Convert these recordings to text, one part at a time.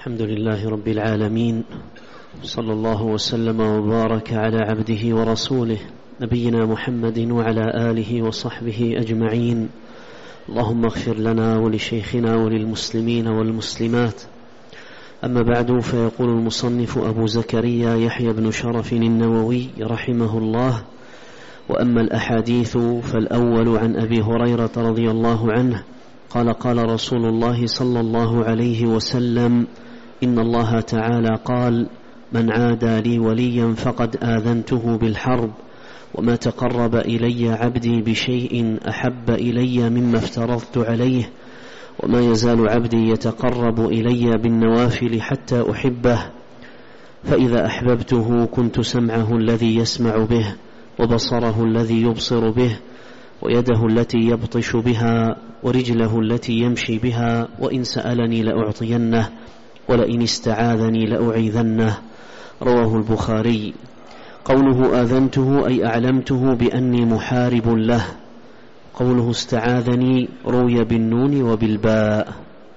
الحمد لله رب العالمين، صلى الله وسلم وبارك على عبده ورسوله نبينا محمد وعلى آله وصحبه أجمعين. اللهم اغفر لنا ولشيخنا وللمسلمين والمسلمات. أما بعد، فيقول المصنف أبو زكريا يحيى بن شرف النووي رحمه الله: وأما الأحاديث فالأول عن أبي هريرة رضي الله عنه قال: قال رسول الله صلى الله عليه وسلم: إن الله تعالى قال: من عادى لي وليا فقد آذنته بالحرب، وما تقرب إلي عبدي بشيء أحب إلي مما افترضت عليه، وما يزال عبدي يتقرب إلي بالنوافل حتى أحبه، فإذا أحببته كنت سمعه الذي يسمع به، وبصره الذي يبصر به، ويده التي يبطش بها، ورجله التي يمشي بها، وإن سألني لأعطينه، ولئن استعاذني لأعيذنه. رواه البخاري. قوله آذنته أي أعلمته بأني محارب له. قوله استعاذني روي بالنون وبالباء.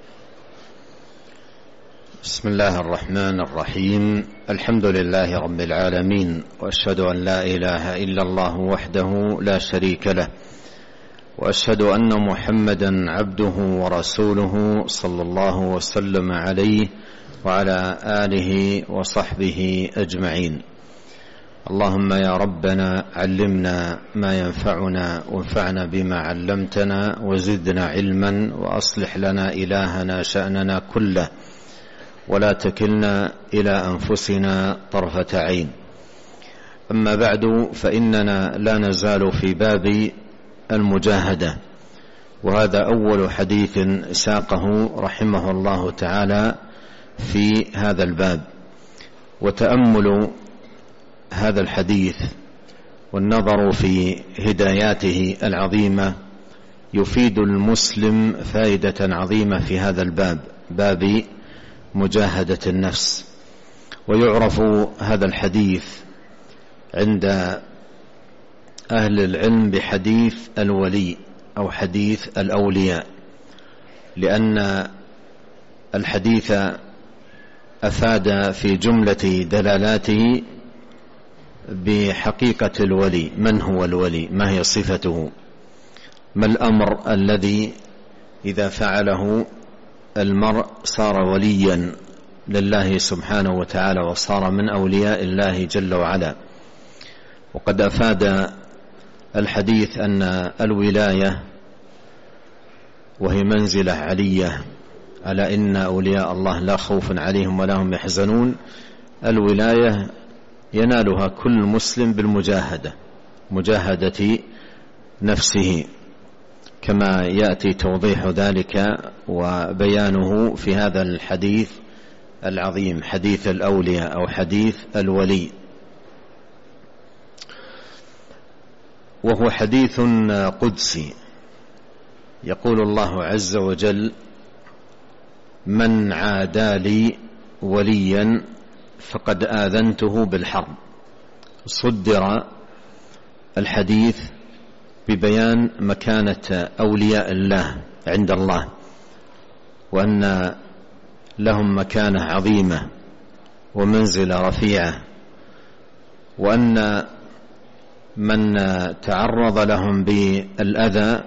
بسم الله الرحمن الرحيم. الحمد لله رب العالمين، وأشهد أن لا إله إلا الله وحده لا شريك له، وأشهد أن محمدا عبده ورسوله صلى الله وسلم عليه وعلى آله وصحبه أجمعين. اللهم يا ربنا علمنا ما ينفعنا، وانفعنا بما علمتنا، وزدنا علما، وأصلح لنا إلهنا شأننا كله، ولا تكلنا إلى أنفسنا طرفة عين. أما بعد، فإننا لا نزال في باب المجاهدة، وهذا أول حديث ساقه رحمه الله تعالى في هذا الباب. وتأمل هذا الحديث والنظر في هداياته العظيمة يفيد المسلم فائدة عظيمة في هذا الباب، باب مجاهدة النفس. ويعرف هذا الحديث عند أهل العلم بحديث الولي أو حديث الأولياء، لأن الحديث أفاد في جملة دلالاته بحقيقة الولي. من هو الولي؟ ما هي صفته؟ ما الأمر الذي إذا فعله المرء صار وليا لله سبحانه وتعالى، وصار من أولياء الله جل وعلا؟ وقد أفاد الحديث أن الولاية وهي منزلة علية، ألا إن أولياء الله لا خوف عليهم ولا هم يحزنون. الولاية ينالها كل مسلم بالمجاهدة، مجاهدة نفسه، كما يأتي توضيح ذلك وبيانه في هذا الحديث العظيم، حديث الأولياء أو حديث الولي. وهو حديث قدسي، يقول الله عز وجل: من عادى لي وليا فقد آذنته بالحرب. صدر الحديث ببيان مكانة أولياء الله عند الله، وأن لهم مكانة عظيمة ومنزلة رفيعة، وأن من تعرض لهم بالأذى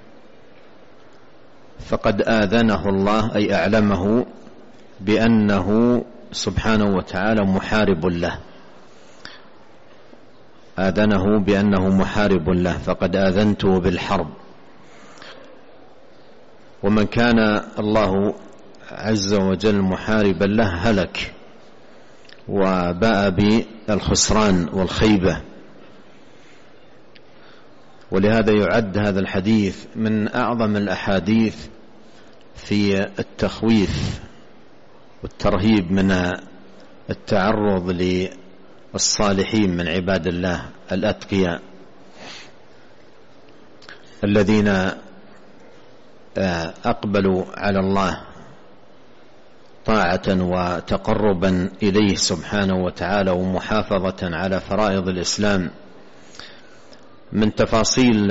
فقد آذنه الله، أي أعلمه بأنه سبحانه وتعالى محارب له، آذنه بأنه محارب له، فقد آذنته بالحرب. ومن كان الله عز وجل محاربا له هلك وباء بالخسران والخيبة. ولهذا يعد هذا الحديث من أعظم الأحاديث في التخويف والترهيب من التعرض للصالحين من عباد الله الأتقياء الذين أقبلوا على الله طاعة وتقربا إليه سبحانه وتعالى، ومحافظة على فرائض الإسلام. من تفاصيل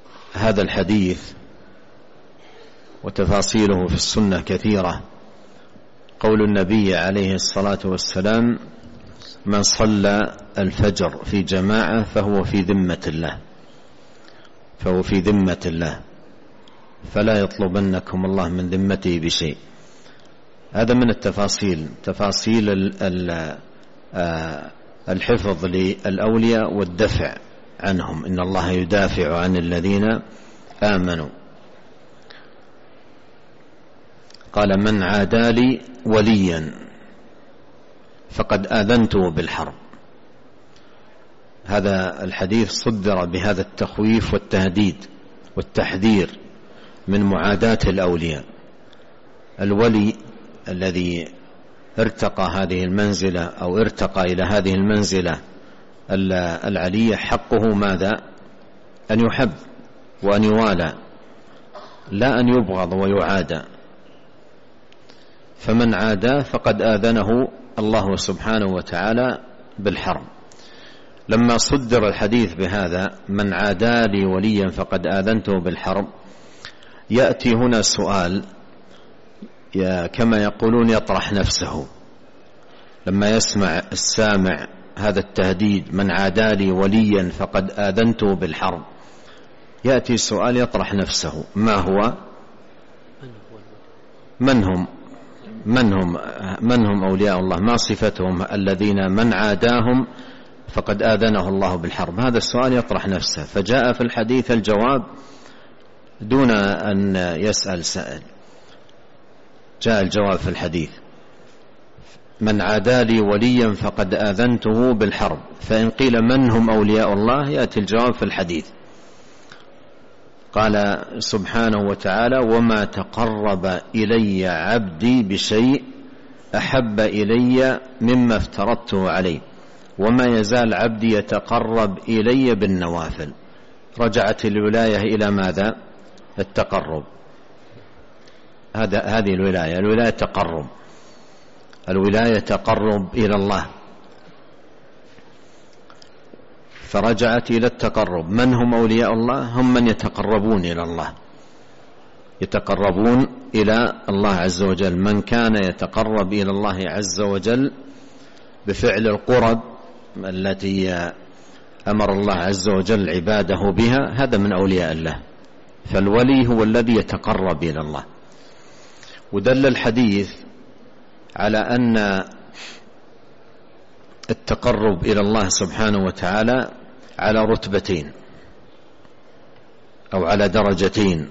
هذا الحديث وتفاصيله في السنة كثيرة، قول النبي عليه الصلاة والسلام: من صلى الفجر في جماعة فهو في ذمة الله، فلا يطلبنكم الله من ذمته بشيء. هذا من تفاصيل الحفظ للأولياء والدفع عنهم. إن الله يدافع عن الذين آمنوا. قال: من عادى لي وليا فقد آذنته بالحرب. هذا الحديث صدر بهذا التخويف والتهديد والتحذير من معاداة الأولياء. الولي الذي ارتقى هذه المنزلة أو ارتقى إلى هذه المنزلة العلية حقه ماذا؟ أن يحب وأن يوالى، لا أن يبغض ويعادى. فمن عاداه فقد آذنه الله سبحانه وتعالى بالحرب. لما صدر الحديث بهذا: من عادى لي وليا فقد آذنته بالحرب، يأتي هنا سؤال كما يقولون يطرح نفسه. لما يسمع السامع هذا التهديد: من عادى لي وليا فقد آذنته بالحرب، يأتي سؤال يطرح نفسه: ما هو؟ من هم أولياء الله؟ ما صفتهم الذين من عاداهم فقد آذنه الله بالحرب؟ هذا السؤال يطرح نفسه. فجاء في الحديث الجواب دون أن يسأل سائل. جاء الجواب في الحديث: من عادى لي وليا فقد آذنته بالحرب. فإن قيل من هم أولياء الله، يأتي الجواب في الحديث. قال سبحانه وتعالى: وما تقرب إلي عبدي بشيء أحب إلي مما افترضته عليه، وما يزال عبدي يتقرب إلي بالنوافل. رجعت الولاية إلى ماذا؟ التقرب. هذه الولاية تقرب. الولاية تقرب إلى الله، فرجعت إلى التقرب. من هم أولياء الله؟ هم من يتقربون إلى الله، يتقربون إلى الله عز وجل. من كان يتقرب إلى الله عز وجل بفعل القرب التي أمر الله عز وجل عباده بها، هذا من أولياء الله. فالولي هو الذي يتقرب إلى الله. ودل الحديث على أن التقرب إلى الله سبحانه وتعالى على رتبتين أو على درجتين،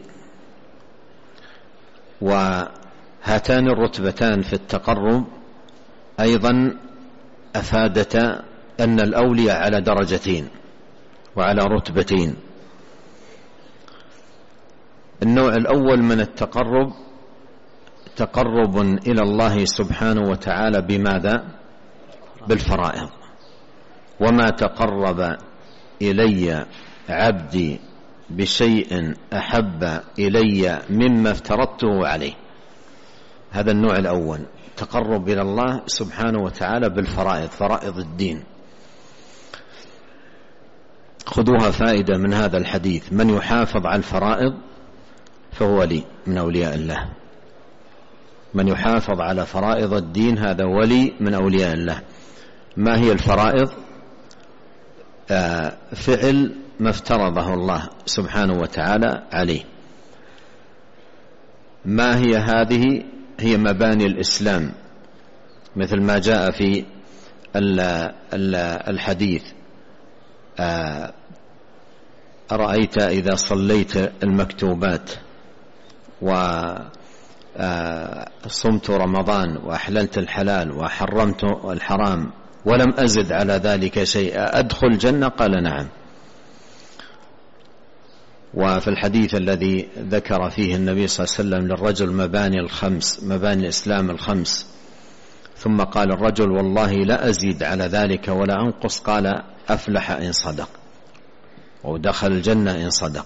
وهاتان الرتبتان في التقرب أيضا أفادتا أن الأولياء على درجتين وعلى رتبتين. النوع الأول من التقرب تقرب إلى الله سبحانه وتعالى بماذا؟ بالفرائض. وما تقرب إلي عبدي بشيء أحب إلي مما افترضته عليه. هذا النوع الأول، تقرب إلى الله سبحانه وتعالى بالفرائض، فرائض الدين. خذوها فائدة من هذا الحديث: من يحافظ على الفرائض فهو ولي من أولياء الله. من يحافظ على فرائض الدين هذا ولي من أولياء الله. ما هي الفرائض؟ فعل ما افترضه الله سبحانه وتعالى عليه. ما هي هذه؟ هي مباني الإسلام، مثل ما جاء في الحديث: أرأيت إذا صليت المكتوبات وصمت رمضان وأحللت الحلال وحرمت الحرام ولم أزد على ذلك شيئا أدخل الجنة؟ قال: نعم. وفي الحديث الذي ذكر فيه النبي صلى الله عليه وسلم للرجل مباني الخمس، مباني الإسلام الخمس، ثم قال الرجل: والله لا أزيد على ذلك ولا أنقص. قال: أفلح إن صدق، ودخل الجنة إن صدق.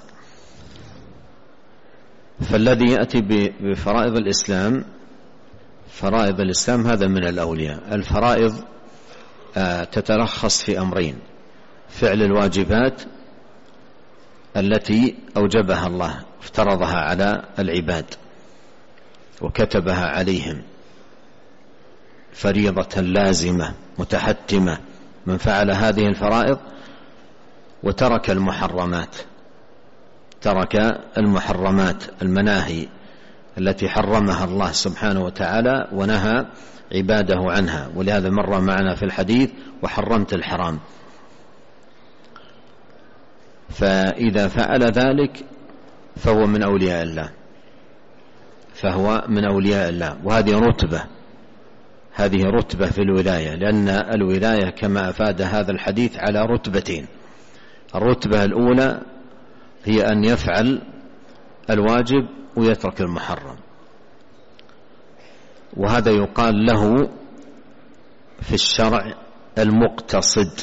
فالذي يأتي بفرائض الإسلام، فرائض الإسلام هذا من الأولياء. الفرائض تتلخص في أمرين: فعل الواجبات التي أوجبها الله، افترضها على العباد وكتبها عليهم، فريضة لازمة متحتمة، من فعل هذه الفرائض وترك المحرمات، ترك المحرمات المناهي التي حرمها الله سبحانه وتعالى ونهى عباده عنها، ولهذا مر معنا في الحديث وحرمت الحرام. فإذا فعل ذلك فهو من أولياء الله، فهو من أولياء الله. وهذه رتبة في الولاية، لأن الولاية كما أفاد هذا الحديث على رتبتين. الرتبة الأولى هي أن يفعل الواجب ويترك المحرم، وهذا يقال له في الشرع المقتصد.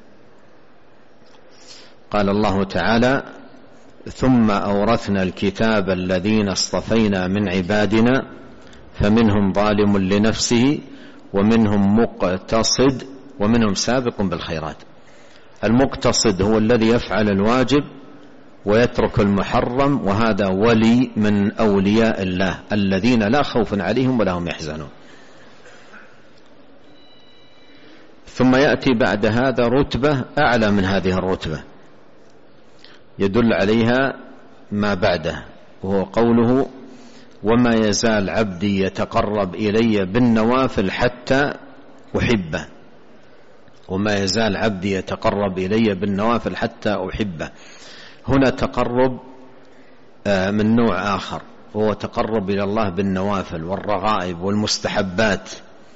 قال الله تعالى: ثم أورثنا الكتاب الذين اصطفينا من عبادنا فمنهم ظالم لنفسه ومنهم مقتصد ومنهم سابق بالخيرات. المقتصد هو الذي يفعل الواجب ويترك المحرم، وهذا ولي من أولياء الله الذين لا خوف عليهم ولا هم يحزنون. ثم يأتي بعد هذا رتبة أعلى من هذه الرتبة يدل عليها ما بعده، وهو قوله: وما يزال عبدي يتقرب إلي بالنوافل حتى أحبه. وما يزال عبدي يتقرب إلي بالنوافل حتى أحبه. هنا تقرب من نوع آخر، وهو تقرب إلى الله بالنوافل والرغائب والمستحبات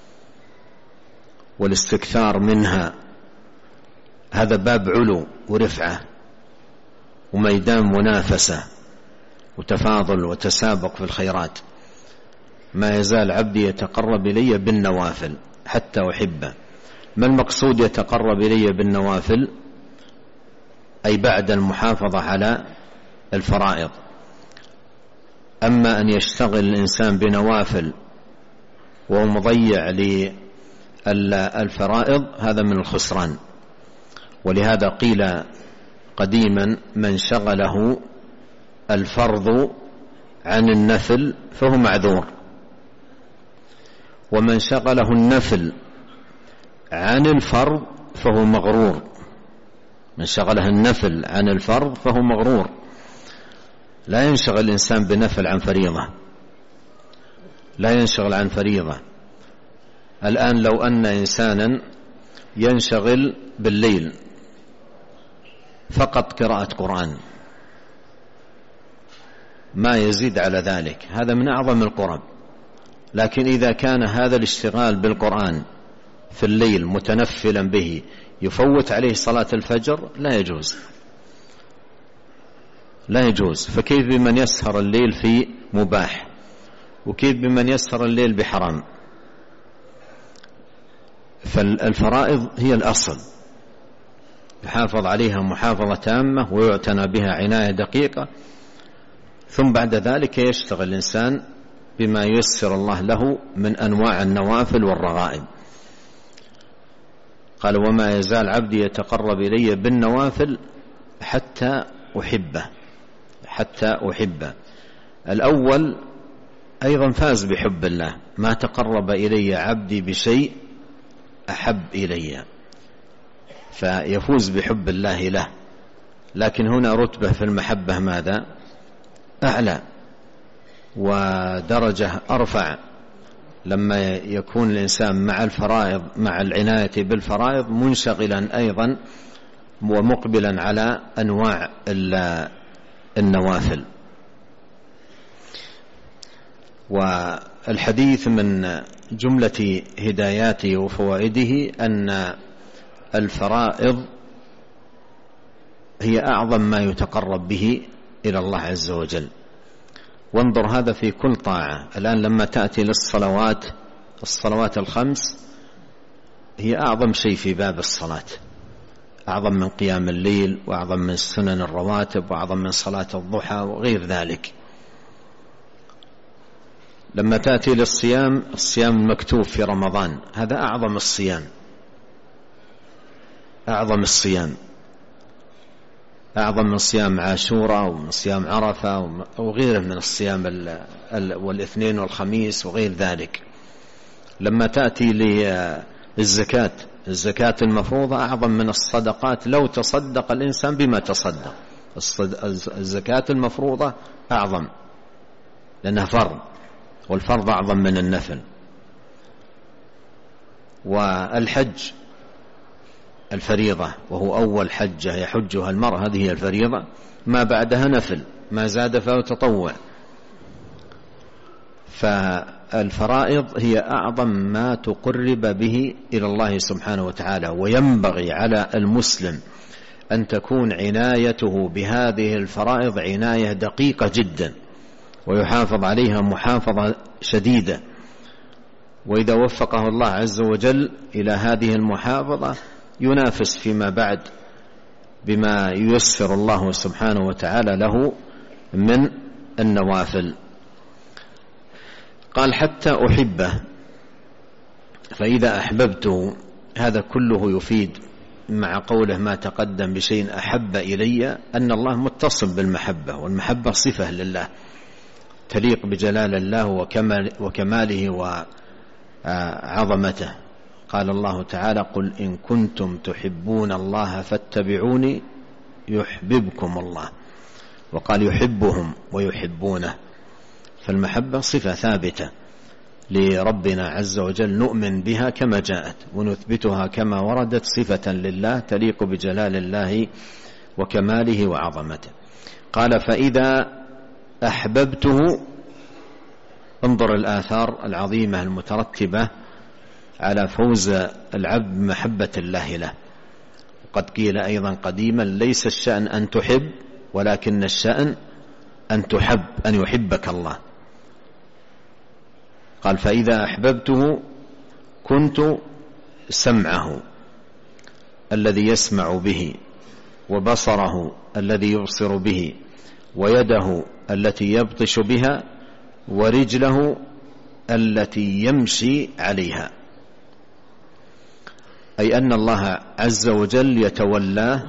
والاستكثار منها. هذا باب علو ورفعة وميدان منافسة وتفاضل وتسابق في الخيرات. ما يزال عبدي يتقرب إلي بالنوافل حتى أحبه. ما المقصود يتقرب إلي بالنوافل؟ أي بعد المحافظة على الفرائض. أما أن يشتغل الإنسان بنوافل وهو مضيع للفرائض هذا من الخسران. ولهذا قيل قديما: من شغله الفرض عن النفل فهو معذور، ومن شغله النفل عن الفرض فهو مغرور. من شغله النفل عن الفرض فهو مغرور. لا ينشغل الإنسان بنفل عن فريضة، لا ينشغل عن فريضة. الآن لو أن إنسانا ينشغل بالليل فقط قراءة قرآن ما يزيد على ذلك، هذا من أعظم القرب. لكن إذا كان هذا الاشتغال بالقرآن في الليل متنفلا به يفوت عليه صلاة الفجر لا يجوز، لا يجوز. فكيف بمن يسهر الليل في مباح؟ وكيف بمن يسهر الليل بحرام؟ فالفرائض هي الأصل، يحافظ عليها محافظة تامة ويعتنى بها عناية دقيقة، ثم بعد ذلك يشتغل الإنسان بما ييسر الله له من أنواع النوافل والرغائب. قال: وما يزال عبدي يتقرب إلي بالنوافل حتى أحبه، حتى أحبه. الأول أيضا فاز بحب الله، ما تقرب إلي عبدي بشيء أحب إلي، فيفوز بحب الله له. لكن هنا رتبة في المحبة ماذا؟ أعلى ودرجة أرفع، لما يكون الإنسان مع الفرائض، مع العناية بالفرائض، منشغلا أيضا ومقبلا على أنواع النوافل. والحديث من جملة هداياته وفوائده أن الفرائض هي أعظم ما يتقرب به إلى الله عز وجل. وانظر هذا في كل طاعة. الآن لما تأتي للصلوات، الصلوات الخمس هي أعظم شيء في باب الصلاة، أعظم من قيام الليل، وأعظم من سنن الرواتب، وأعظم من صلاة الضحى وغير ذلك. لما تأتي للصيام، الصيام المكتوب في رمضان هذا أعظم الصيام، أعظم الصيام، أعظم من صيام عاشوراء ومن صيام عرفة وغيره من الصيام والاثنين والخميس وغير ذلك. لما تأتي للزكاة، الزكاة المفروضة أعظم من الصدقات لو تصدق الإنسان بما تصدق. الزكاة المفروضة أعظم لأنها فرض، والفرض أعظم من النفل. والحج الفريضة وهو أول حجة يحجها المرء، هذه هي الفريضة، ما بعدها نفل، ما زاد فهو تطوع. فالفرائض هي أعظم ما تقرب به إلى الله سبحانه وتعالى، وينبغي على المسلم أن تكون عنايته بهذه الفرائض عناية دقيقة جدا، ويحافظ عليها محافظة شديدة. وإذا وفقه الله عز وجل إلى هذه المحافظة ينافس فيما بعد بما ييسر الله سبحانه وتعالى له من النوافل. قال حتى أحبه، فإذا أحببته، هذا كله يفيد مع قوله ما تقدم بشيء أحب إلي أن الله متصف بالمحبة، والمحبة صفة لله تليق بجلال الله وكماله وعظمته. قال الله تعالى قل إن كنتم تحبون الله فاتبعوني يحببكم الله، وقال يحبهم ويحبونه. فالمحبة صفة ثابتة لربنا عز وجل نؤمن بها كما جاءت ونثبتها كما وردت صفة لله تليق بجلال الله وكماله وعظمته. قال فإذا أحببته، انظر الآثار العظيمة المترتبة على فوز العبد بمحبة الله له. وقد قيل أيضا قديما ليس الشأن أن تحب، ولكن الشأن أن تحب، أن يحبك الله. قال فإذا أحببته كنت سمعه الذي يسمع به، وبصره الذي يبصر به، ويده التي يبطش بها، ورجله التي يمشي عليها. أي أن الله عز وجل يتولاه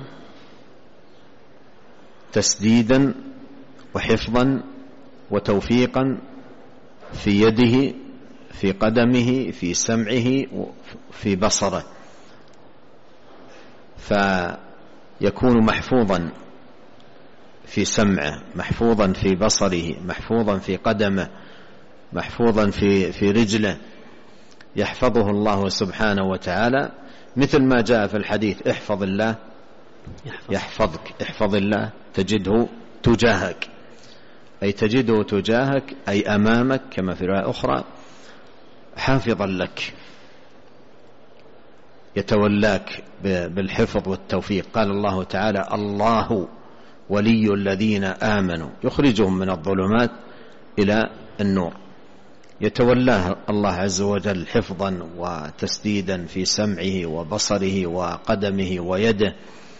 تسديدا وحفظا وتوفيقا في يده، في قدمه، في سمعه، في بصره، فيكون محفوظا في سمعه، محفوظا في بصره، محفوظا في قدمه، محفوظا في رجله، يحفظه الله سبحانه وتعالى، مثل ما جاء في الحديث احفظ الله يحفظك، احفظ الله تجده تجاهك، أي تجده تجاهك أي أمامك، كما في رواية أخرى حافظا لك، يتولاك بالحفظ والتوفيق. قال الله تعالى الله ولي الذين آمنوا يخرجهم من الظلمات إلى النور. يتولاه الله عز وجل حفظا وتسديدا في سمعه وبصره وقدمه ويده.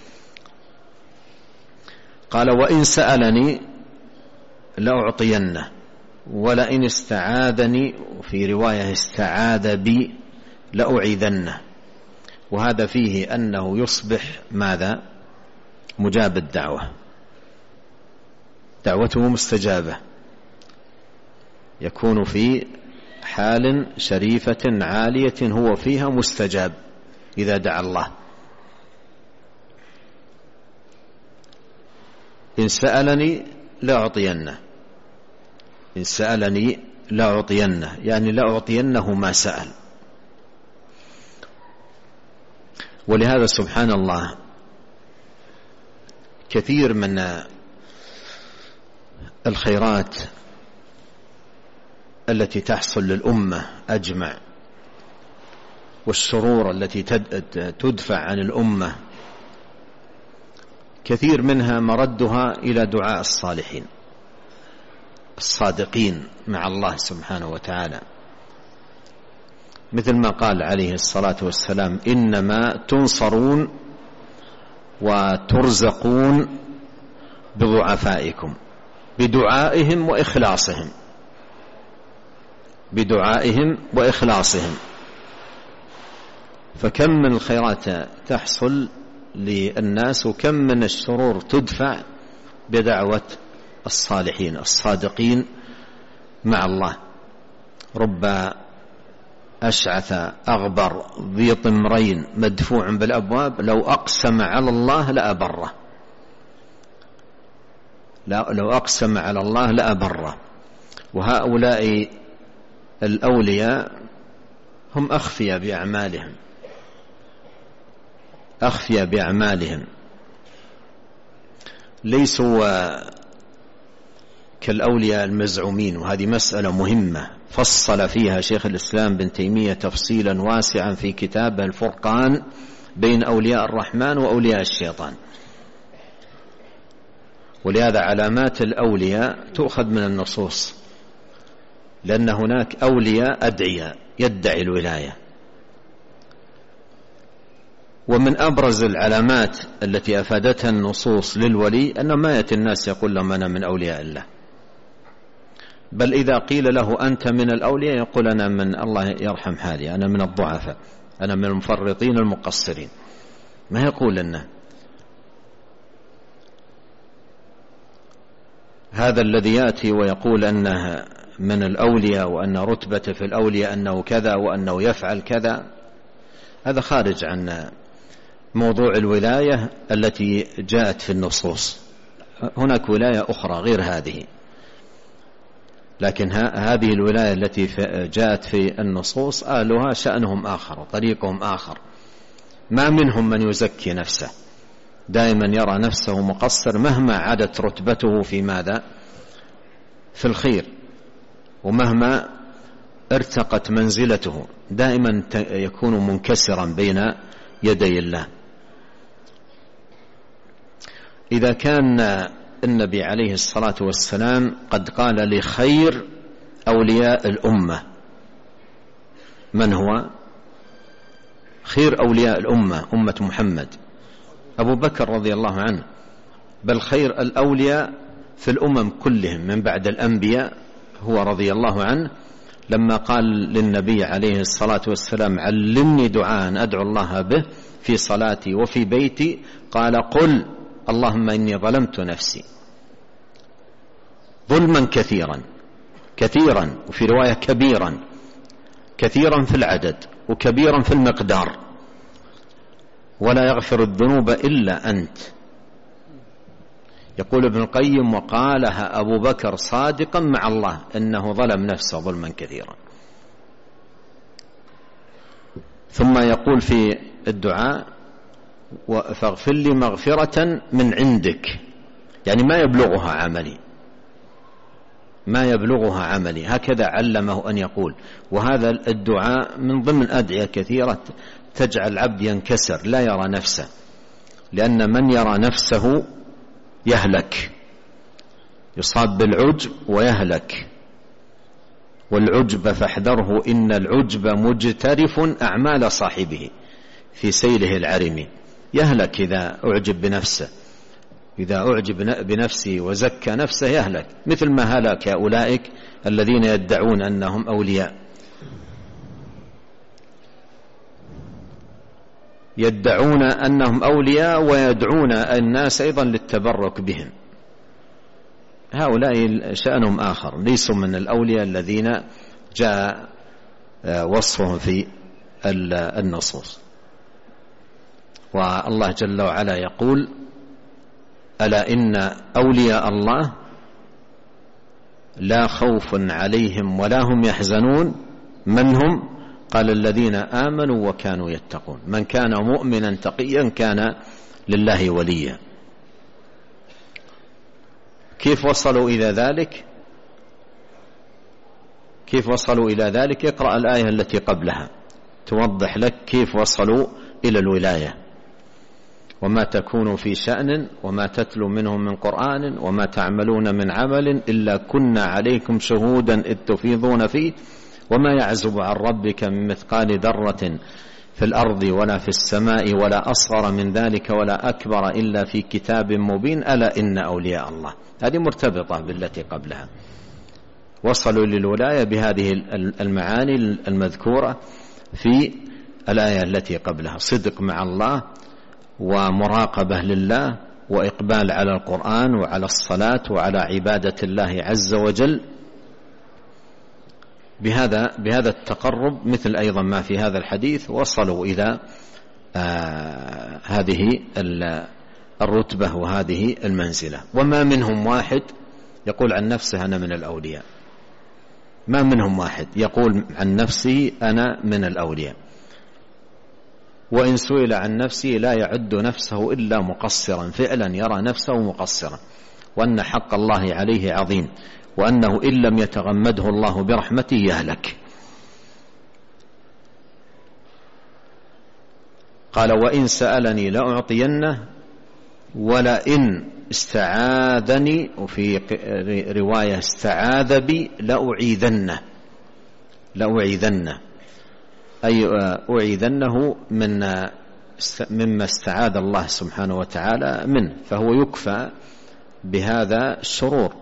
قال وإن سألني لأعطينه، ولئن استعاذني، وفي رواية استعاذ بي، لأعيذنه. وهذا فيه أنه يصبح ماذا؟ مجاب الدعوة، دعوته مستجابة، يكون في حال شريفة عالية هو فيها مستجاب إذا دعا الله. إن سألني لأعطينه، إن سألني لأعطينه، يعني لأعطينه ما سأل. ولهذا سبحان الله كثير من الخيرات التي تحصل للأمة أجمع، والشرور التي تدفع عن الأمة، كثير منها مردها إلى دعاء الصالحين الصادقين مع الله سبحانه وتعالى، مثل ما قال عليه الصلاة والسلام إنما تنصرون وترزقون بضعفائكم، بدعائهم وإخلاصهم، بدعائهم وإخلاصهم. فكم من الخيرات تحصل للناس، وكم من الشرور تدفع بدعوة الصالحين الصادقين مع الله. رب أشعث أغبر ذي طمرين مدفوع بالأبواب لو أقسم على الله لأبره، لو أقسم على الله لأبره. وهؤلاء الأولياء هم أخفياء بأعمالهم، أخفياء بأعمالهم، ليسوا كالأولياء المزعومين. وهذه مسألة مهمة فصل فيها شيخ الإسلام بن تيمية تفصيلا واسعا في كتابه الفرقان بين أولياء الرحمن وأولياء الشيطان. ولهذا علامات الأولياء تؤخذ من النصوص، لأن هناك أولياء أدعياء يدعي الولاية. ومن أبرز العلامات التي أفادتها النصوص للولي أن ما يأتي الناس يقول لهم أنا من أولياء الله، بل إذا قيل له أنت من الأولياء يقول أنا من الله يرحم حالي، أنا من الضعفاء، أنا من المفرطين المقصرين، ما يقول لنا هذا الذي يأتي ويقول أنه من الأولياء وأن رتبته في الأولياء أنه كذا وأنه يفعل كذا، هذا خارج عن موضوع الولاية التي جاءت في النصوص. هناك ولاية أخرى غير هذه، لكن هذه الولاية التي جاءت في النصوص آلها شأنهم آخر وطريقهم آخر. ما منهم من يزكي نفسه، دائما يرى نفسه مقصر مهما عادت رتبته في ماذا؟ في الخير، ومهما ارتقت منزلته دائما يكون منكسرا بين يدي الله. إذا كان النبي عليه الصلاة والسلام قد قال لخير أولياء الأمة، من هو خير أولياء الأمة؟ أمة محمد أبو بكر رضي الله عنه، بل خير الأولياء في الأمم كلهم من بعد الأنبياء هو رضي الله عنه، لما قال للنبي عليه الصلاة والسلام علمني دعاء أدعو الله به في صلاتي وفي بيتي، قال قل اللهم إني ظلمت نفسي ظلما كثيرا كثيرا، وفي رواية كبيرا، كثيرا في العدد وكبيرا في المقدار، ولا يغفر الذنوب إلا أنت. يقول ابن القيم وقالها أبو بكر صادقا مع الله إنه ظلم نفسه ظلما كثيرا. ثم يقول في الدعاء فاغفر لي مغفرة من عندك، يعني ما يبلغها عملي، ما يبلغها عملي، هكذا علمه أن يقول. وهذا الدعاء من ضمن أدعية كثيرة تجعل العبد ينكسر لا يرى نفسه، لأن من يرى نفسه يهلك، يصاب بالعجب ويهلك. والعجب فاحذره إن العجب مجترف أعمال صاحبه في سيله العرم، يهلك إذا أعجب بنفسه، إذا أعجب بنفسه وزكى نفسه يهلك، مثل ما هلك أولئك الذين يدعون أنهم أولياء، يدعون أنهم أولياء ويدعون الناس أيضا للتبرك بهم. هؤلاء شأنهم آخر، ليسوا من الأولياء الذين جاء وصفهم في النصوص. والله جل وعلا يقول ألا إن أولياء الله لا خوف عليهم ولا هم يحزنون. من هم؟ قال الذين آمنوا وكانوا يتقون. من كان مؤمنا تقيا كان لله وليا. كيف وصلوا إلى ذلك؟ كيف وصلوا إلى ذلك؟ اقرأ الآية التي قبلها توضح لك كيف وصلوا إلى الولاية. وما تكون في شأن وما تتلو منه من قرآن وما تعملون من عمل إلا كنا عليكم شهودا إذ تفيضون فيه وما يعزب عن ربك من مثقال ذرة في الأرض ولا في السماء ولا أصغر من ذلك ولا أكبر إلا في كتاب مبين ألا إن أولياء الله. هذه مرتبطة بالتي قبلها. وصلوا للولاية بهذه المعاني المذكورة في الآية التي قبلها: صدق مع الله ومراقبة لله وإقبال على القرآن وعلى الصلاة وعلى عبادة الله عز وجل، بهذا التقرب، مثل أيضا ما في هذا الحديث، وصلوا إلى هذه الرتبة وهذه المنزلة. وما منهم واحد يقول عن نفسه أنا من الأولياء، ما منهم واحد يقول عن نفسه أنا من الأولياء، وإن سئل عن نفسه لا يعد نفسه إلا مقصرا، فعلا يرى نفسه مقصرا، وأن حق الله عليه عظيم، وأنه إن لم يتغمده الله برحمته يهلك. قال وإن سألني لأعطينه ولئن استعاذني، وفي رواية استعاذ بي لأعيذنه، أي أعيذنه مما استعاذ الله سبحانه وتعالى منه، فهو يكفى بهذا الشرور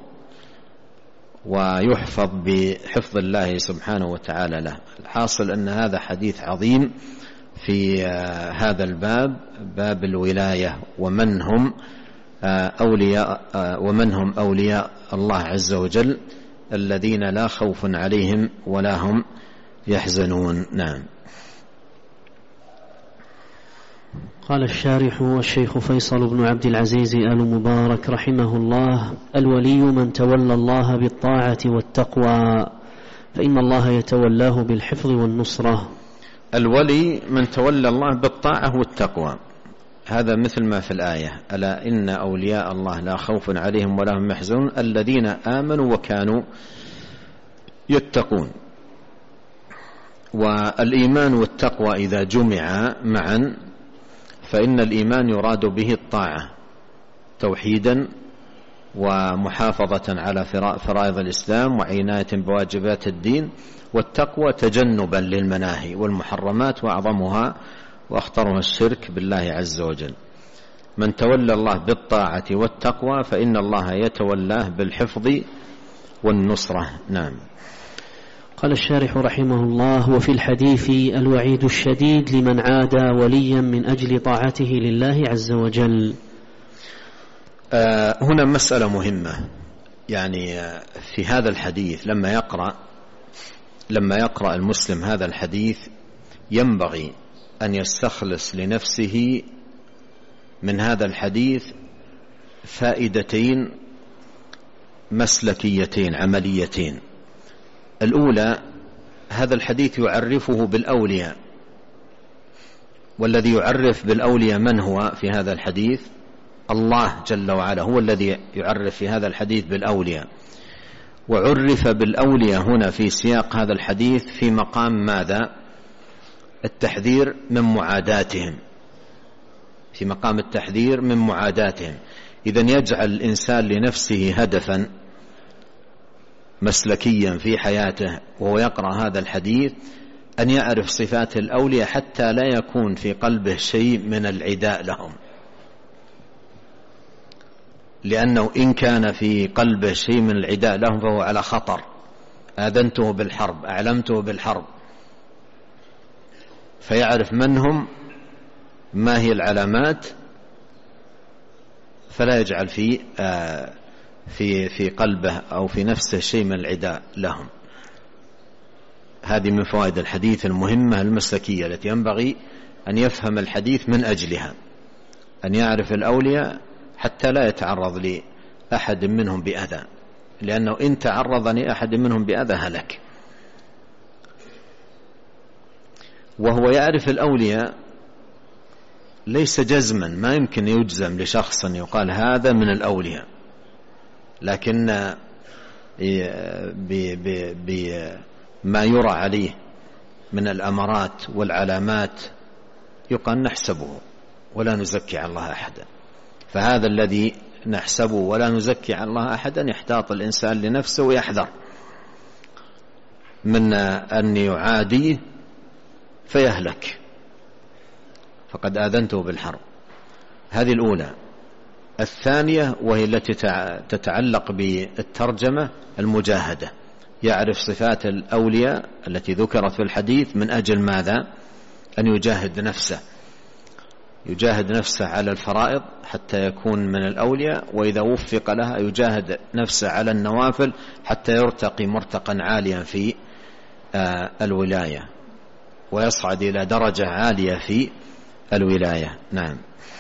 ويحفظ بحفظ الله سبحانه وتعالى له. الحاصل أن هذا حديث عظيم في هذا الباب، باب الولاية، ومن هم أولياء الله عز وجل الذين لا خوف عليهم ولا هم يحزنون. نعم. قال الشارح والشيخ فيصل بن عبد العزيز آل مبارك رحمه الله: الولي من تولى الله بالطاعة والتقوى، فإن الله يتولاه بالحفظ والنصرة. الولي من تولى الله بالطاعة والتقوى، هذا مثل ما في الآية: ألا إن أولياء الله لا خوف عليهم ولا هم يحزنون الذين آمنوا وكانوا يتقون. والإيمان والتقوى إذا جمعا معا فإن الإيمان يراد به الطاعة توحيدا ومحافظة على فرائض الإسلام وعناية بواجبات الدين، والتقوى تجنبا للمناهي والمحرمات، وأعظمها وأخطرها الشرك بالله عز وجل. من تولى الله بالطاعة والتقوى فإن الله يتولاه بالحفظ والنصرة. نعم. قال الشارح رحمه الله: وفي الحديث الوعيد الشديد لمن عادى وليا من أجل طاعته لله عز وجل. هنا مسألة مهمة، يعني في هذا الحديث لما يقرأ المسلم هذا الحديث ينبغي أن يستخلص لنفسه من هذا الحديث فائدتين مسلكيتين عمليتين. الأولى: هذا الحديث يعرفه بالأولياء، والذي يعرف بالأولياء من هو في هذا الحديث؟ الله جل وعلا هو الذي يعرف في هذا الحديث بالأولياء. وعرف بالأولياء هنا في سياق هذا الحديث في مقام ماذا؟ التحذير من معاداتهم، في مقام التحذير من معاداتهم. إذن يجعل الإنسان لنفسه هدفا مسلكيا في حياته وهو يقرأ هذا الحديث أن يعرف صفات الأولياء حتى لا يكون في قلبه شيء من العداء لهم، لأنه إن كان في قلبه شيء من العداء لهم فهو على خطر. آذنته بالحرب، أعلمته بالحرب، فيعرف من هم، ما هي العلامات، فلا يجعل في قلبه أو في نفسه شيء من العداء لهم. هذه من فوائد الحديث المهمة المسلكية التي ينبغي أن يفهم الحديث من أجلها، أن يعرف الأولياء حتى لا يتعرض لأحد منهم بأذى، لأنه إن تعرض لأحد منهم بأذى هلك. وهو يعرف الأولياء ليس جزما، ما يمكن يجزم لشخص يقال هذا من الأولياء، لكن بما يرى عليه من الأمارات والعلامات يقال نحسبه ولا نزكي على الله أحدا. فهذا الذي نحسبه ولا نزكي على الله أحدا يحتاط الإنسان لنفسه ويحذر من أن يعاديه فيهلك، فقد آذنته بالحرب. هذه الأولى. الثانية وهي التي تتعلق بالترجمة: المجاهدة. يعرف صفات الأولياء التي ذكرت في الحديث من أجل ماذا؟ أن يجاهد نفسه على الفرائض حتى يكون من الأولياء، وإذا وفق لها يجاهد نفسه على النوافل حتى يرتقي مرتقا عاليا الولاية ويصعد إلى درجة عالية في الولاية. نعم.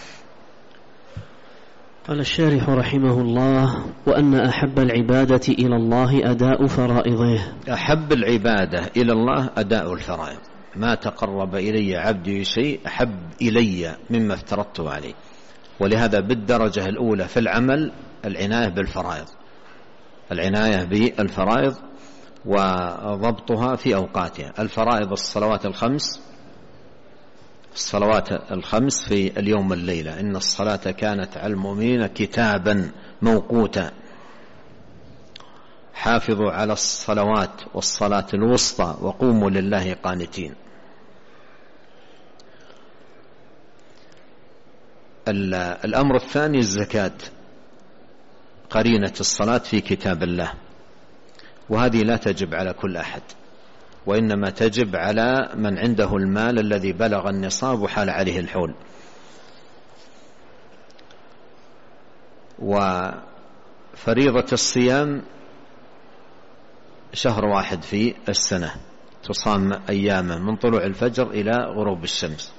قال الشارح رحمه الله: وأن أحب العبادة إلى الله أداء فرائضه. أحب العبادة إلى الله أداء الفرائض. ما تقرب إلي عبدي شيء أحب إلي مما افترضته عليه. ولهذا بالدرجة الأولى في العمل العناية بالفرائض، العناية بالفرائض وضبطها في أوقاتها. الفرائض الصلوات الخمس في اليوم والليلة، إن الصلاة كانت على المؤمنين كتابا موقوتا. حافظوا على الصلوات والصلاة الوسطى وقوموا لله قانتين. الأمر الثاني الزكاة، قرينة الصلاة في كتاب الله، وهذه لا تجب على كل أحد، وإنما تجب على من عنده المال الذي بلغ النصاب وحال عليه الحول. وفريضة الصيام شهر واحد في السنة، تصام أيامه من طلوع الفجر إلى غروب الشمس.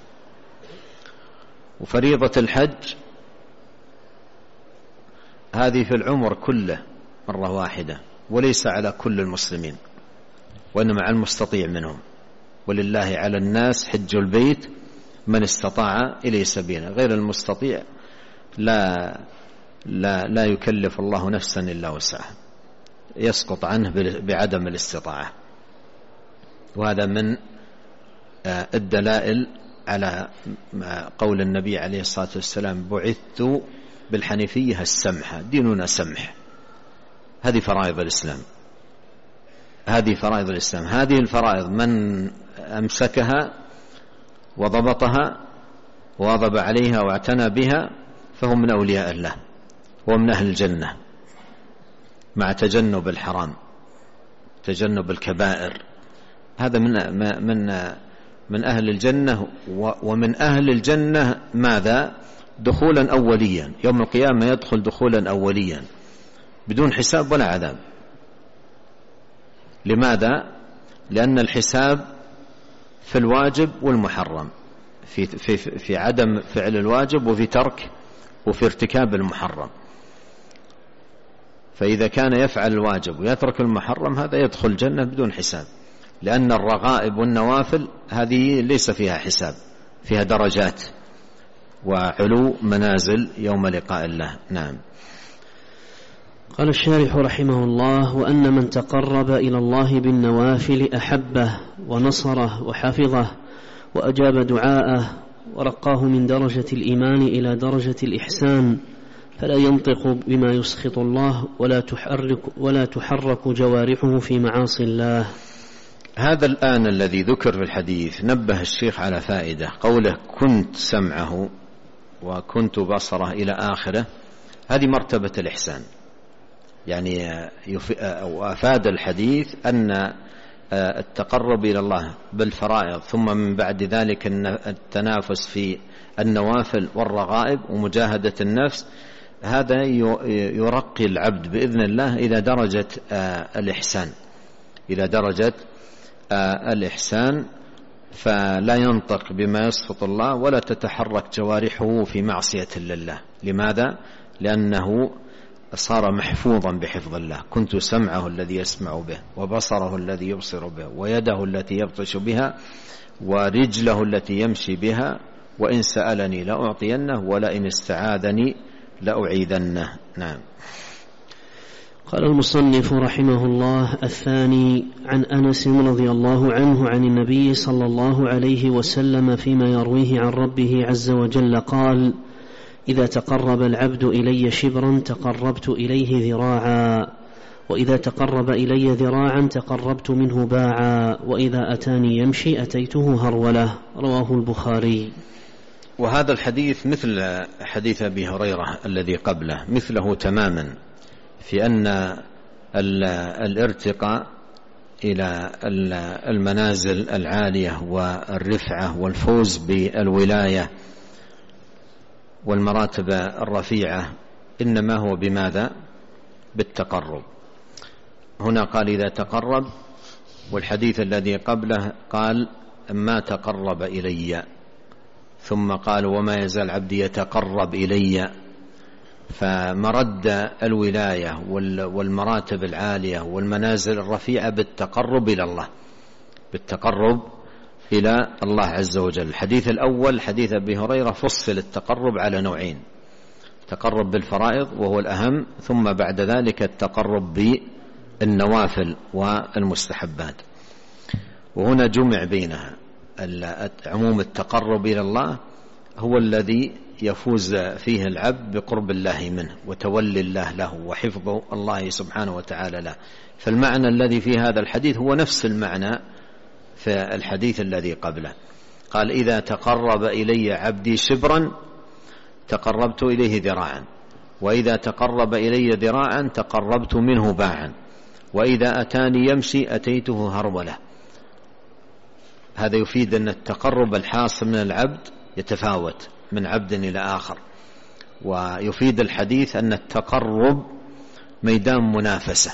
وفريضة الحج هذه في العمر كله مرة واحدة، وليس على كل المسلمين، وإنما على المستطيع منهم. ولله على الناس حج البيت من استطاع إليه سبيلا. غير المستطيع لا يكلف الله نفسا إلا وسعها، يسقط عنه بعدم الاستطاعة. وهذا من الدلائل على قول النبي عليه الصلاة والسلام: بعثت بالحنيفية السمحة، ديننا سمح. هذه فرائض الإسلام، هذه فرائض الإسلام. هذه الفرائض من أمسكها وضبطها وواظب عليها واعتنى بها فهو من أولياء الله ومن أهل الجنة، مع تجنب الحرام، تجنب الكبائر. هذا من أهل الجنة. ومن أهل الجنة ماذا؟ دخولا أوليا، يوم القيامة يدخل دخولا أوليا بدون حساب ولا عذاب. لماذا؟ لأن الحساب في الواجب والمحرم، في عدم فعل الواجب وفي ارتكاب المحرم. فإذا كان يفعل الواجب ويترك المحرم هذا يدخل الجنة بدون حساب، لأن الرغائب والنوافل هذه ليس فيها حساب، فيها درجات وعلو منازل يوم لقاء الله. نعم. قال الشارح رحمه الله: وأن من تقرب إلى الله بالنوافل أحبه ونصره وحفظه وأجاب دعاءه ورقاه من درجة الإيمان إلى درجة الإحسان، فلا ينطق بما يسخط الله ولا تحرك جوارحه في معاصي الله. هذا الآن الذي ذكر في الحديث نبه الشيخ على فائدة. قوله كنت سمعه وكنت بصره إلى آخره، هذه مرتبة الإحسان. يعني وأفاد الحديث أن التقرب إلى الله بالفرائض ثم من بعد ذلك التنافس في النوافل والرغائب ومجاهدة النفس، هذا يرقي العبد بإذن الله إلى درجة الإحسان، إلى درجة الإحسان، فلا ينطق بما يسخط الله ولا تتحرك جوارحه في معصية لله. لماذا؟ لأنه صار محفوظا بحفظ الله. كنت سمعه الذي يسمع به وبصره الذي يبصر به ويده التي يبطش بها ورجله التي يمشي بها، وإن سألني لأعطينه ولئن استعاذني لأعيذنه. نعم. قال المصنف رحمه الله: الثاني عن أنس رضي الله عنه عن النبي صلى الله عليه وسلم فيما يرويه عن ربه عز وجل قال: إذا تقرب العبد إلي شبرا تقربت إليه ذراعا، وإذا تقرب إلي ذراعا تقربت منه باعا، وإذا أتاني يمشي أتيته هرولة. رواه البخاري. وهذا الحديث مثل حديث أبي هريرة الذي قبله، مثله تماما، في أن الارتقاء إلى المنازل العالية والرفعة والفوز بالولاية والمراتب الرفيعة إنما هو بماذا؟ بالتقرب. هنا قال إذا تقرب والحديث الذي قبله قال ما تقرب إلي، ثم قال وما يزال عبدي يتقرب إلي. فمرد الولاية والمراتب العالية والمنازل الرفيعة بالتقرب إلى الله، بالتقرب إلى الله عز وجل. الحديث الأول حديث أبي هريرة فصل التقرب على نوعين: تقرب بالفرائض وهو الأهم، ثم بعد ذلك التقرب بالنوافل والمستحبات. وهنا جمع بينها. عموم التقرب إلى الله هو الذي يفوز فيه العبد بقرب الله منه وتولي الله له وحفظ الله سبحانه وتعالى له. فالمعنى الذي في هذا الحديث هو نفس المعنى في الحديث الذي قبله. قال إذا تقرب إلي عبدي شبرا تقربت إليه ذراعا، وإذا تقرب إلي ذراعا تقربت منه باعا، وإذا أتاني يمشي أتيته هرولة. هذا يفيد أن التقرب الحاصل من العبد يتفاوت من عبد إلى آخر. ويفيد الحديث أن التقرب ميدان منافسة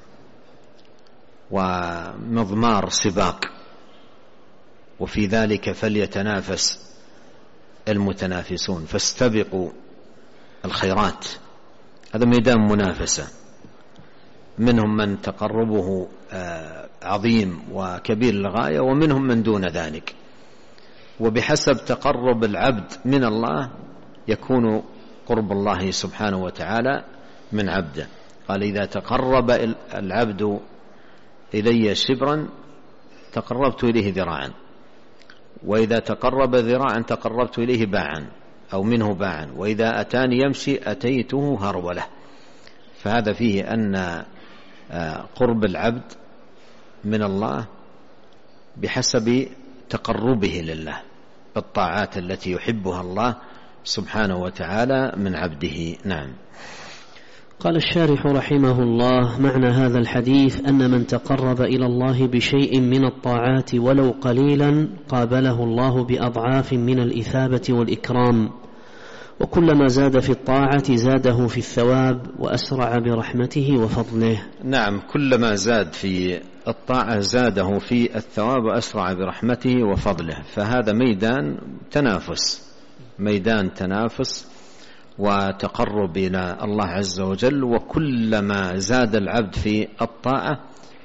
ومضمار سباق، وفي ذلك فليتنافس المتنافسون، فاستبقوا الخيرات. هذا ميدان منافسة، منهم من تقربه عظيم وكبير للغاية، ومنهم من دون ذلك. وبحسب تقرب العبد من الله يكون قرب الله سبحانه وتعالى من عبده. قال إذا تقرب العبد إلي شبرا تقربت إليه ذراعا، وإذا تقرب ذراعا تقربت إليه باعا أو منه باعا، وإذا أتاني يمشي أتيته هرولة. فهذا فيه أن قرب العبد من الله بحسب تقربه لله بالطاعات التي يحبها الله سبحانه وتعالى من عبده. نعم. قال الشارح رحمه الله: معنى هذا الحديث أن من تقرب إلى الله بشيء من الطاعات ولو قليلا قابله الله بأضعاف من الإثابة والإكرام، وكلما زاد في الطاعة زاده في الثواب وأسرع برحمته وفضله. نعم، كلما زاد في الطاعة زاده في الثواب وأسرع برحمته وفضله. فهذا ميدان تنافس، ميدان تنافس وتقرب إلى الله عز وجل. وكلما زاد العبد في الطاعة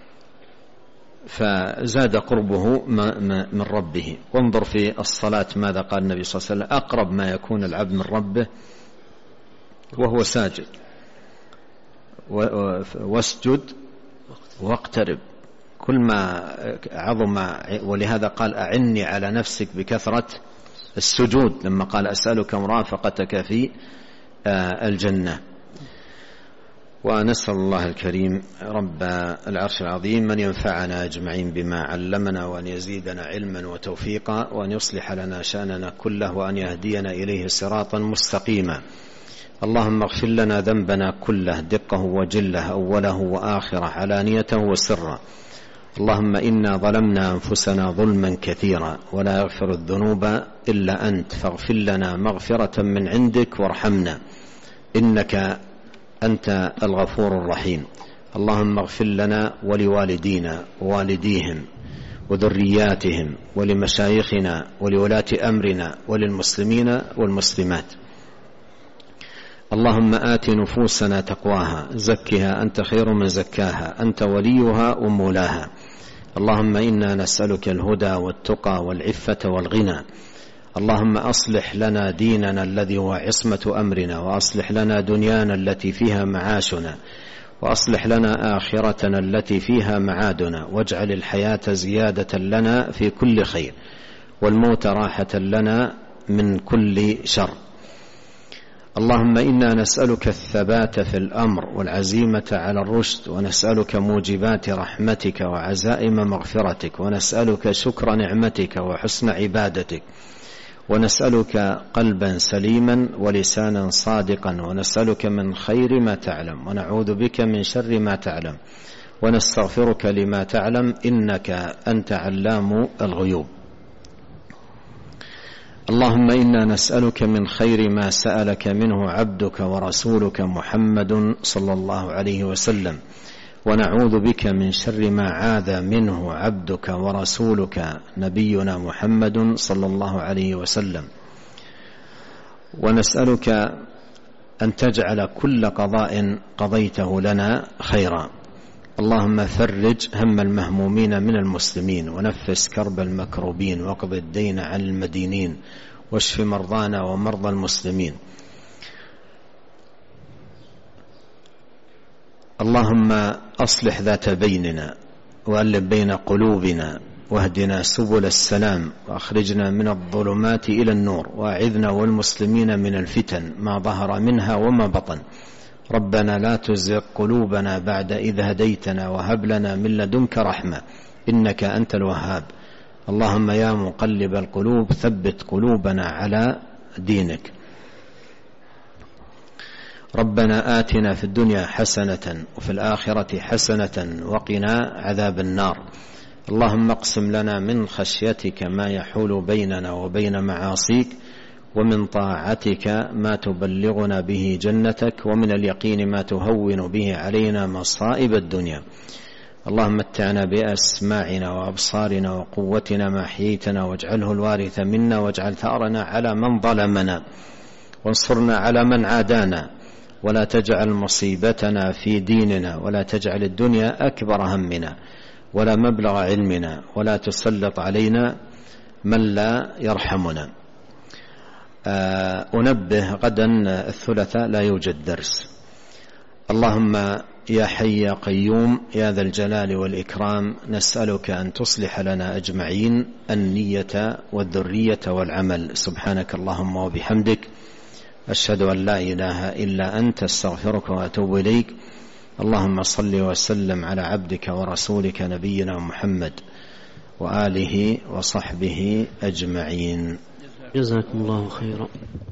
فزاد قربه من ربه. وانظر في الصلاة ماذا قال النبي صلى الله عليه وسلم: أقرب ما يكون العبد من ربه وهو ساجد، واسجد واقترب. كل ما عظم. ولهذا قال: أعني على نفسك بكثرة السجود، لما قال: أسألك مرافقتك في الجنة. ونسأل الله الكريم رب العرش العظيم من ينفعنا أجمعين بما علمنا، وأن يزيدنا علما وتوفيقا، وأن يصلح لنا شأننا كله، وأن يهدينا إليه صراطا مستقيما. اللهم اغفر لنا ذنبنا كله دقه وجله، أوله وآخره، علانيته وسره. اللهم إنا ظلمنا أنفسنا ظلما كثيرا ولا يغفر الذنوب إلا أنت، فاغفر لنا مغفرة من عندك وارحمنا إنك أنت الغفور الرحيم. اللهم اغفر لنا ولوالدينا ووالديهم وذرياتهم ولمشايخنا ولولاة أمرنا وللمسلمين والمسلمات. اللهم آت نفوسنا تقواها، زكها أنت خير من زكاها، أنت وليها ومولاها. اللهم إنا نسألك الهدى والتقى والعفة والغنى. اللهم أصلح لنا ديننا الذي هو عصمة أمرنا، وأصلح لنا دنيانا التي فيها معاشنا، وأصلح لنا آخرتنا التي فيها معادنا، واجعل الحياة زيادة لنا في كل خير، والموت راحة لنا من كل شر. اللهم إنا نسألك الثبات في الأمر والعزيمة على الرشد، ونسألك موجبات رحمتك وعزائم مغفرتك، ونسألك شكر نعمتك وحسن عبادتك، ونسألك قلبا سليما ولسانا صادقا، ونسألك من خير ما تعلم، ونعوذ بك من شر ما تعلم، ونستغفرك لما تعلم، إنك أنت علام الغيوب. اللهم إنا نسألك من خير ما سألك منه عبدك ورسولك محمد صلى الله عليه وسلم، ونعوذ بك من شر ما عاذ منه عبدك ورسولك نبينا محمد صلى الله عليه وسلم. ونسألك أن تجعل كل قضاء قضيته لنا خيرا. اللهم فرج هم المهمومين من المسلمين، ونفس كرب المكروبين، واقض الدين عن المدينين، واشف مرضانا ومرضى المسلمين. اللهم أصلح ذات بيننا، وألف بين قلوبنا، واهدنا سبل السلام، وأخرجنا من الظلمات إلى النور، وأعذنا والمسلمين من الفتن ما ظهر منها وما بطن. ربنا لا تزغ قلوبنا بعد إذ هديتنا، وهب لنا من لدنك رحمة إنك أنت الوهاب. اللهم يا مقلب القلوب ثبت قلوبنا على دينك. ربنا آتنا في الدنيا حسنة وفي الآخرة حسنة وقنا عذاب النار. اللهم اقسم لنا من خشيتك ما يحول بيننا وبين معاصيك، ومن طاعتك ما تبلغنا به جنتك، ومن اليقين ما تهون به علينا مصائب الدنيا. اللهم متعنا بأسماعنا وأبصارنا وقوتنا ما أحييتنا، واجعله الوارث منا، واجعل ثأرنا على من ظلمنا، وانصرنا على من عادانا، ولا تجعل مصيبتنا في ديننا، ولا تجعل الدنيا أكبر همنا ولا مبلغ علمنا، ولا تسلط علينا من لا يرحمنا. أنبه غدا الثلاثاء لا يوجد درس. اللهم يا حي يا قيوم يا ذا الجلال والإكرام، نسألك أن تصلح لنا أجمعين النية والذرية والعمل. سبحانك اللهم وبحمدك، أشهد أن لا إله إلا أنت، استغفرك وأتوب إليك. اللهم صل وسلم على عبدك ورسولك نبينا محمد وآله وصحبه أجمعين. جزاكم الله خيرا.